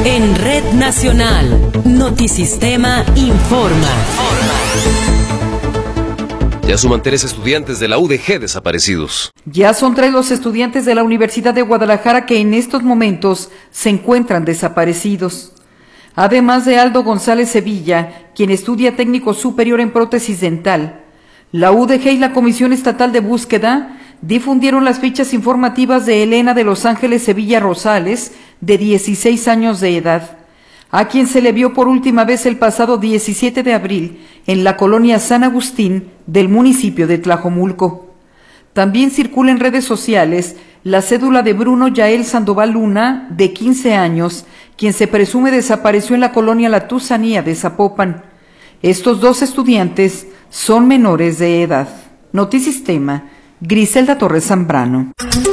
En Red Nacional, Notisistema informa. Ya suman 3 estudiantes de la UDG desaparecidos. Ya son 3 los estudiantes de la Universidad de Guadalajara que en estos momentos se encuentran desaparecidos. Además de Aldo González Sevilla, quien estudia técnico superior en prótesis dental, la UDG y la Comisión Estatal de Búsqueda difundieron las fichas informativas de Elena de Los Ángeles Sevilla Rosales, de 16 años de edad, a quien se le vio por última vez el pasado 17 de abril en la colonia San Agustín del municipio de Tlajomulco. También circula en redes sociales la cédula de Bruno Yael Sandoval Luna, de 15 años, quien se presume desapareció en la colonia La Tusanía de Zapopan. Estos 2 estudiantes son menores de edad. Notisistema, Griselda Torres Zambrano.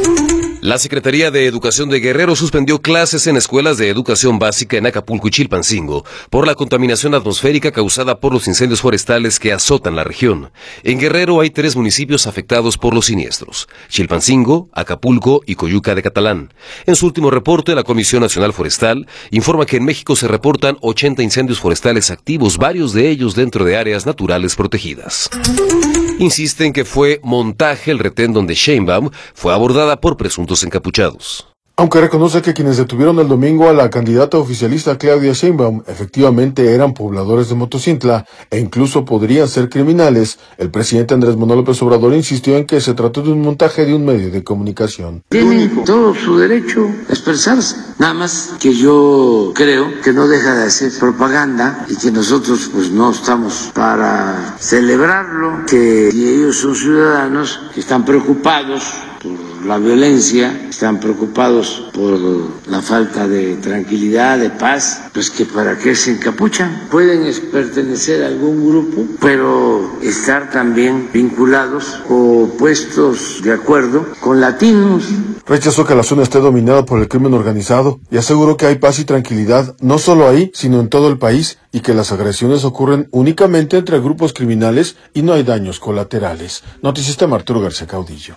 La Secretaría de Educación de Guerrero suspendió clases en escuelas de educación básica en Acapulco y Chilpancingo por la contaminación atmosférica causada por los incendios forestales que azotan la región. En Guerrero hay 3 municipios afectados por los siniestros: Chilpancingo, Acapulco y Coyuca de Catalán. En su último reporte, la Comisión Nacional Forestal informa que en México se reportan 80 incendios forestales activos, varios de ellos dentro de áreas naturales protegidas. Insisten que fue montaje el retén donde Sheinbaum fue abordada por presuntos encapuchados. Aunque reconoce que quienes detuvieron el domingo a la candidata oficialista Claudia Sheinbaum efectivamente eran pobladores de Motocintla e incluso podrían ser criminales, el presidente Andrés Manuel López Obrador insistió en que se trató de un montaje de un medio de comunicación. Tienen todo su derecho a expresarse, nada más que yo creo que no deja de hacer propaganda y que nosotros pues no estamos para celebrarlo, que ellos son ciudadanos que están preocupados por la violencia, están preocupados por la falta de tranquilidad, de paz, pues que para qué se encapuchan. Pueden pertenecer a algún grupo, pero estar también vinculados o puestos de acuerdo con latinos. Rechazó que la zona esté dominada por el crimen organizado y aseguró que hay paz y tranquilidad no solo ahí, sino en todo el país, y que las agresiones ocurren únicamente entre grupos criminales y no hay daños colaterales. Notisistema, Arturo García Caudillo.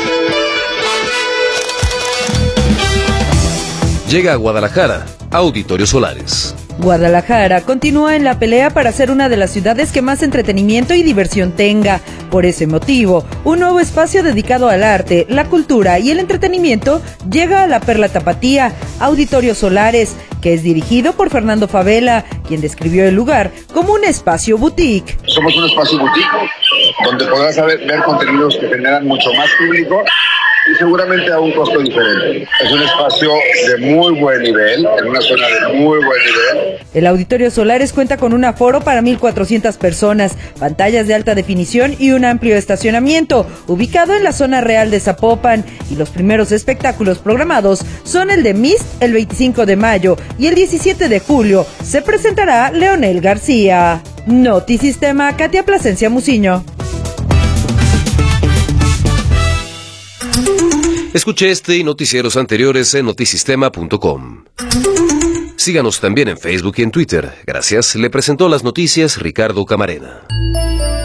Llega a Guadalajara, Auditorio Solares. Guadalajara continúa en la pelea para ser una de las ciudades que más entretenimiento y diversión tenga. Por ese motivo, un nuevo espacio dedicado al arte, la cultura y el entretenimiento llega a la Perla Tapatía, Auditorio Solares, que es dirigido por Fernando Favela, quien describió el lugar como un espacio boutique. Somos un espacio boutique donde podrás ver contenidos que generan mucho más público y seguramente a un costo diferente. Es un espacio de muy buen nivel, en una zona de muy buen nivel. El Auditorio Solares cuenta con un aforo para 1,400 personas, pantallas de alta definición y un amplio estacionamiento, ubicado en la zona real de Zapopan. Y los primeros espectáculos programados son el de Mist el 25 de mayo y el 17 de julio se presentará Leonel García. Notisistema, Katia Plasencia Muciño. Escuche este y noticieros anteriores en notisistema.com. Síganos también en Facebook y en Twitter. Gracias. Le presentó las noticias Ricardo Camarena.